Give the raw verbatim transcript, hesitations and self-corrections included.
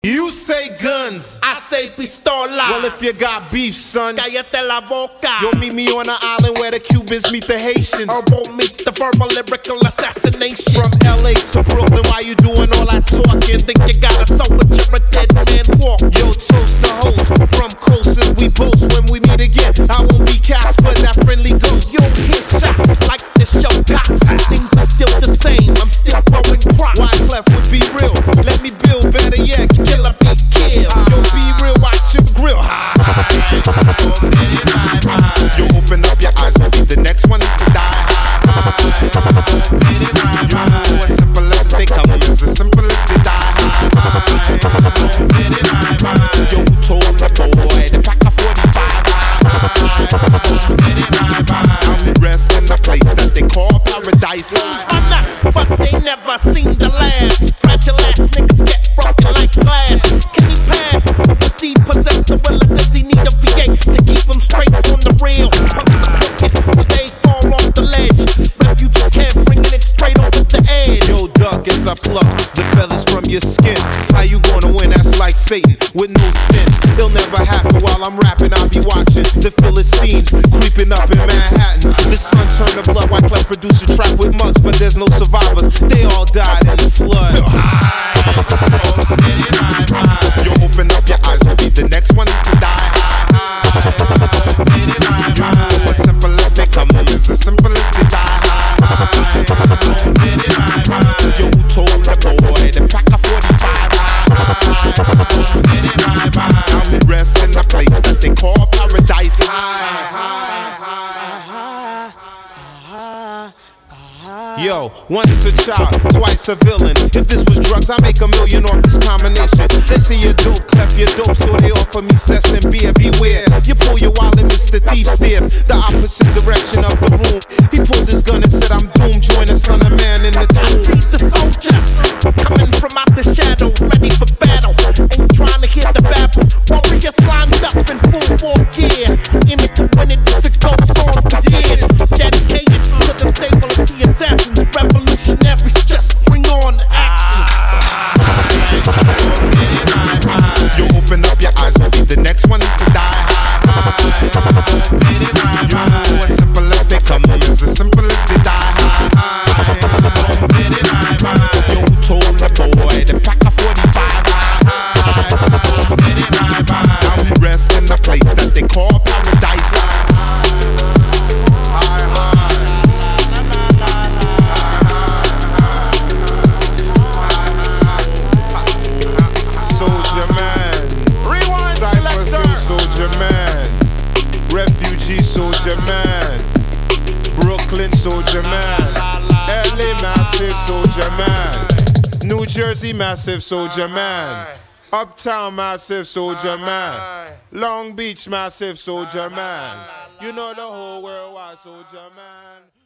You say guns, I say pistola. well if you got beef, son, cállate la boca. you'll meet me on an island where the Cubans meet the Haitians. Herbal meets the verbal lyrical assassination. From L A to Brooklyn, why you doing all that talking? Think you got a soul but you're a dead man walk. Yo, toast the host, from coast as we boast. When we meet again, I won't be Casper, that friendly ghost. You'll hear shots like the show cops. Things are still the same, I'm still growing crops. Wyclef would be real, let me build better yet. Killer be killed. Yo, be real, watch your grill. You open up your eyes, will be the next one to die. You know as simple as they come, it's as simple as they die. Yo, who told the boy to pack a forty-five? Now we rest in the place that they call paradise. Are not, but they never seem to last. Fragile ass niggas get broken like glass. Can he pass? Does he possess the will, or does he need a V A to keep him straight on the rail? Punks are crooked, so they fall off the ledge. Refugee camp bringing it straight over the edge. Yo, duck, as I pluck the feathers from your skin. How you gonna win? That's like Satan with no sin. It'll never happen while I'm rapping. I'll be watching the Philistines creeping up in Manhattan. The sun turned to blood. Wyclef produced a track with mugs, but there's no survivors. They all died in the flood. You open up your eyes, will be the next one to die. You know as simple as they come, it's as simple as they die. Yo, who told the boy to pack a forty-five? Now we rest in the place that they call paradise. Yo, once a child, twice a villain. If this was drugs, I make a million off this combination. They say you're dope, clef, you're dope, so they offer me cess and beer. Beware, you pull your wallet, Mister Thief stares the opposite direction of the room. He pulled his gun and said, I'm doomed. Join the son of man in the tomb. I see the soldiers coming from out the shadow, ready for battle. Ain't trying to hear the babble. Warriors lined up in full war gear, in it to win it if it goes on for years. Dedicated to the stable of the assassins. Revolutionaries, just bring on the action. You open up your eyes, will be the next one to die. You know as simple as they come, it's as simple as they die. Yo, who told the boy to pack a forty-five? Now we rest in the place that they call paradise. Refugee soldier man, Brooklyn soldier man, L A massive soldier man, New Jersey massive soldier man, Uptown massive soldier man, Long Beach massive soldier man. You know the whole worldwide soldier man.